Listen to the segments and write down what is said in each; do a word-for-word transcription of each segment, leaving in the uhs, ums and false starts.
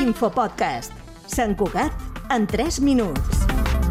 L'infopodcast. Sant Cugat en tres minuts.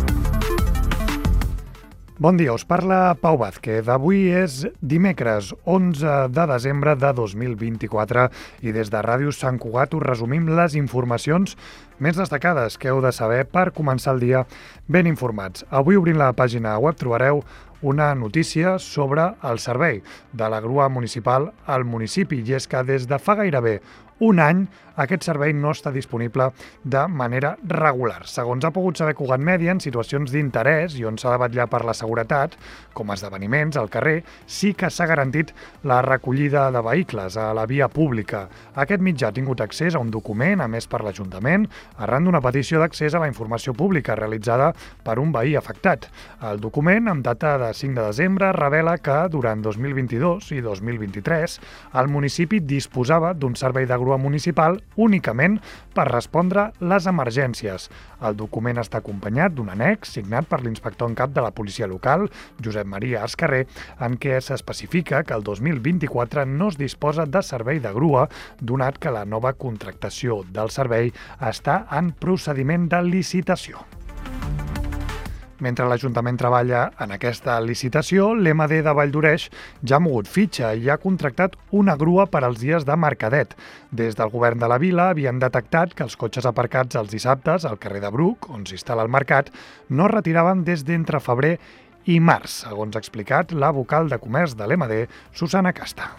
Bon dia, us parla Pau Vázquez. Avui és dimecres onze de desembre de dos mil vint-i-quatre i des de Ràdio Sant Cugat us resumim les informacions més destacades que heu de saber per començar el dia ben informats. Avui, obrint la pàgina web, trobareu una notícia sobre el servei de la grua municipal al municipi, i és que des de fa gairebé un any aquest servei no està disponible de manera regular. Segons ha pogut saber Cugat Mèdia, en situacions d'interès i on s'ha de vetllar per la seguretat, com esdeveniments al carrer, sí que s'ha garantit la recollida de vehicles a la via pública. Aquest mitjà ha tingut accés a un document emès per l'Ajuntament arran d'una petició d'accés a la informació pública realitzada per un veí afectat. El document, amb data de cinc de desembre, revela que durant dos mil vint-i-dos i dos mil vint-i-tres el municipi disposava d'un servei de grua municipal únicament per respondre les emergències. El document està acompanyat d'un annex signat per l'inspector en cap de la policia local, Josep Maria Escarrer, en què s'especifica que el dos mil vint-i-quatre no es disposa de servei de grua, donat que la nova contractació del servei està en procediment de licitació. Mentre l'Ajuntament treballa en aquesta licitació, l'M D de Valldoreix ja ha mogut fitxa i ha contractat una grua per als dies de mercadet. Des del govern de la vila havien detectat que els cotxes aparcats els dissabtes al carrer de Bruc, on s'instal·la el mercat, no es retiraven des d'entre febrer i març, segons ha explicat la vocal de comerç de l'M D, Susana Casta.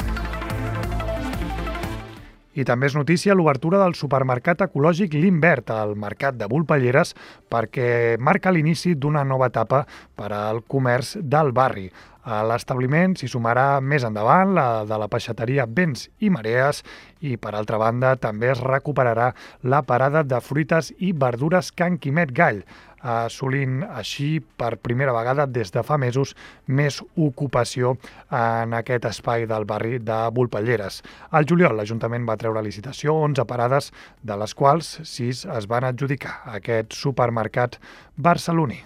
I també és notícia l'obertura del supermercat ecològic L'Invert al mercat de Vulpelleres, perquè marca l'inici d'una nova etapa per al comerç del barri. A l'establiment s'hi sumarà més endavant la de la peixateria Vents i Marees i, per altra banda, també es recuperarà la parada de fruites i verdures Can Quimet Gall, assolint així per primera vegada des de fa mesos més ocupació en aquest espai del barri de Vulpelleres. Al juliol l'Ajuntament va treure a licitació onze parades, de les quals sis es van adjudicar a aquest supermercat barceloní.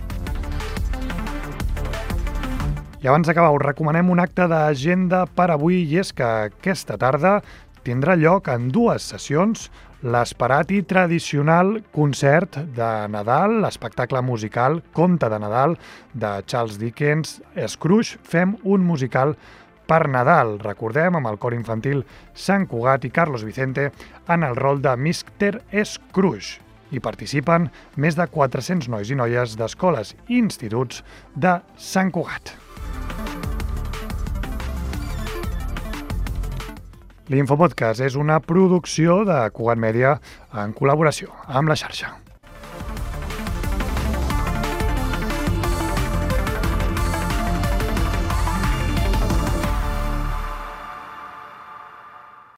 I abans d'acabar us recomanem un acte d'agenda per avui, i és que aquesta tarda tindrà lloc en dues sessions l'esperat i tradicional concert de Nadal, l'espectacle musical Conte de Nadal de Charles Dickens, Scrooge, fem un musical per Nadal. Recordem, amb el cor infantil Sant Cugat i Carlos Vicente en el rol de mister Scrooge. Hi participen més de quatre-cents nois i noies d'escoles i instituts de Sant Cugat. L'Infopodcast és una producció de Cugat Mèdia en col·laboració amb la xarxa.